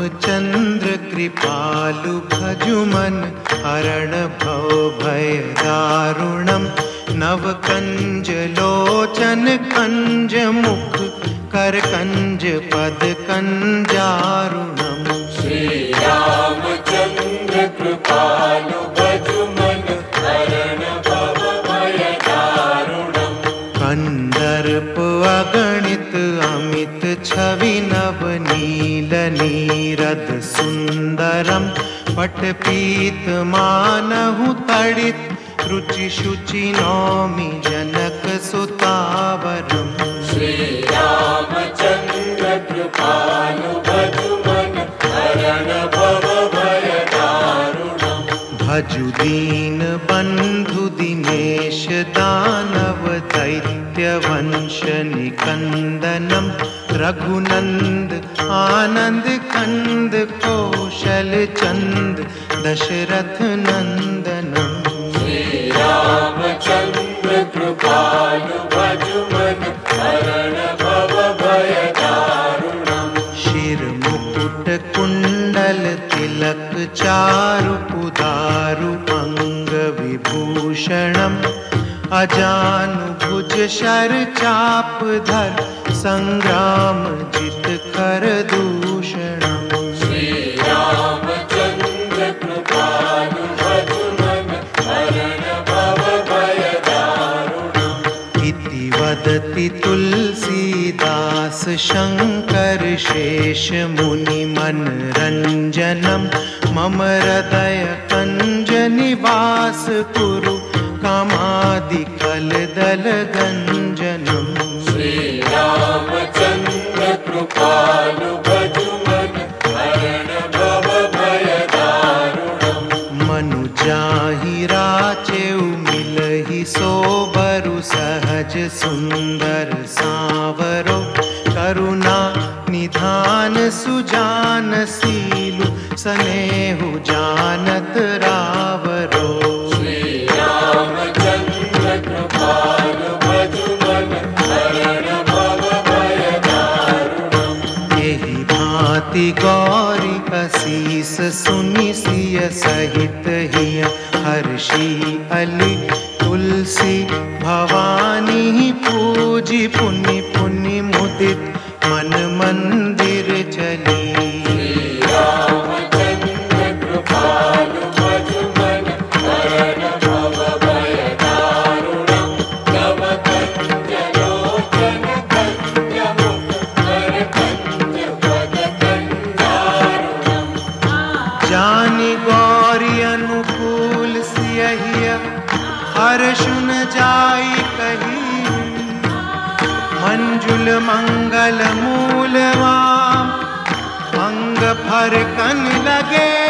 रामचंद्र कृपालु भजुमन हरण भव भय दारुणम नव कंज लोचन कंज मुख कर कंज पद कंजारुणम श्री रामचंद्र कृपालु भजुमन हरण भव भय दारुणम कंदर्प अगणित अमित छवि नव नील नीरद सुंदरम पट पीत मानहु तड़ित रुचि शुचि नौमि जनक सुतावरम श्री रामचंद्र कृपालु भजुमन हरण भव भय दारुणम भजु दीन बंधु दिनेश दानव दैत्य वंश निकंदनम रघुनंद आनंद कंद कौशल चंद दशरथ नंदनम श्री रामचंद्र कृपालु भजुमन हरण भव भय दारुणम शिर मुकुट कुंडल तिलक चारु पुदारु अंग विभूषणम अजानु भुज शर चाप धर संग्राम जित कर दूषणम श्री रामचंद्र कृपालु भजुमन हरण भव भय दारुणम इति वदति तुलसीदास शंकर शेष मुनि मनरंजनम मम हृदय कंज निवास कुरु कामादि कल दल गंजनम श्री रामचंद्र कृपालु भजुमन हरण भव भय दारुणम मनुजाहि राचेउ मिलहि सोबरु सहज सुंदर सावरो करुणा निधान सुजान सीलु सनेहु जानत रावरो श्री रामचंद्र कृपालु भजुमन हरण भव भय दारुणम यही भांति गौरी असीस सुनि सिय सहित हिय हर्षि अली तुलसी भवानी पूजी पुनि पुनि मुदित मन मंदिर चली श्री रामचंद्र कृपालु भजुमन हरण भव भय दारुणम नव कंज लोचन कंज मुख कर कंज पद कंजारुणम जानि गौरी अनुकूल सियहिय हर्षुन जाई कही मंजुल मंगल मूलवाम अंग फर कन लगे